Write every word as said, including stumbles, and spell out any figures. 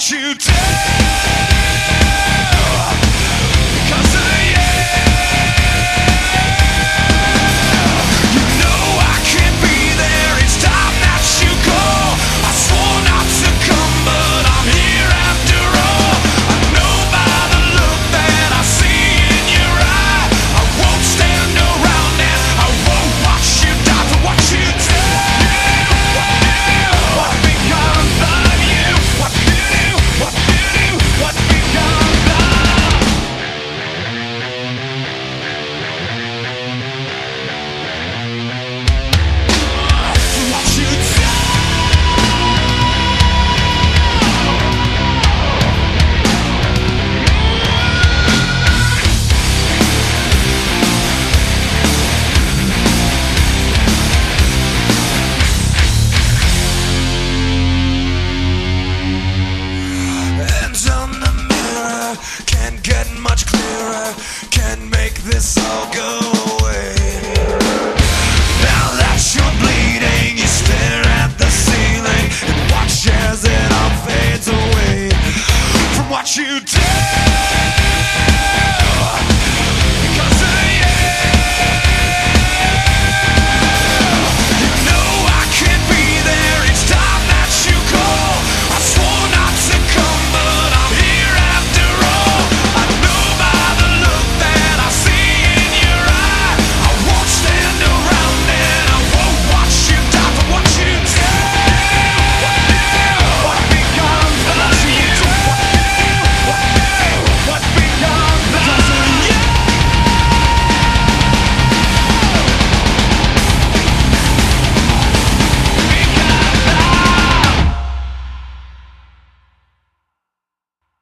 what you do because of you. You know I can't be there, it's time that you go. I swore not to come, but I'm here after all. I know by the look that I see in your eye, I won't stand around and I won't watch you die for what you do. What becomes of you? What you do? What you do? What becomes of? What you do? Hands on the mirror, can't get much clearer, can't make this all go away. Now that you're bleeding, you stare at the ceiling and watch as it all fades away from what you did.